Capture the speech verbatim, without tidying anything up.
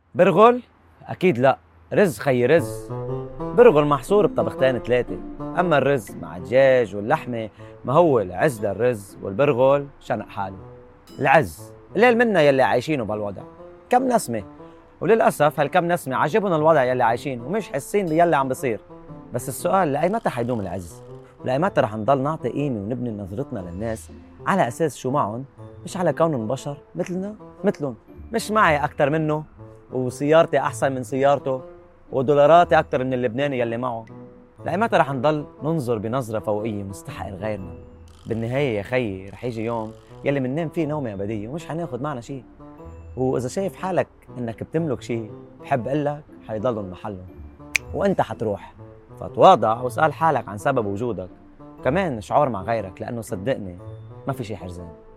برغل؟ أكيد لأ. رز خيي رز. برغل محصور بطبختين ثلاثة، أما الرز مع الدجاج واللحمة ما هو العز للرز والبرغل شنق حاله. العز قليل منا يلي عايشينه بهالوضع، كم نسمة، وللأسف هالكم نسمة عجبهم الوضع يلي عايشين ومش حاسين بيلي عم بصير. بس السؤال لأي متى حيدوم العز؟ ولأي متى رح نضل نعطي قيمة ونبني نظرتنا للناس على أساس شو معهم، مش على كونهم بشر مثلنا مثلهم؟ مش معي أكتر منه، وسيارتي أحسن من سيارته، ودولاراتي أكتر من اللبناني يلي معه. لأي متى رح نضل ننظر بنظرة فوقية ونستحقر غيرنا؟ بالنهاية يا خيي رح يجي يوم يلي مننام فيه نومة أبدية ومش حناخد معنا شي. وإذا شايف حالك إنك بتملك شي، بحب قلك حيضلن محلهم وإنت حتروح. فتواضع واسأل حالك عن سبب وجودك، كمان شعور مع غيرك، لأنه صدقني ما في شي حرزان.